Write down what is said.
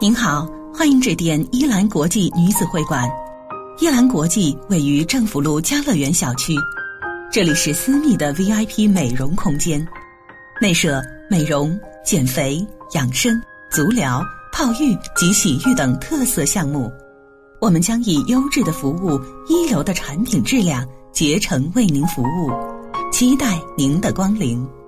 您好，欢迎致电伊兰国际女子会馆。伊兰国际位于政府路家乐园小区，这里是私密的 VIP 美容空间，内设美容、减肥、养生、足疗、泡浴及洗浴等特色项目。我们将以优质的服务、一流的产品质量竭诚为您服务，期待您的光临。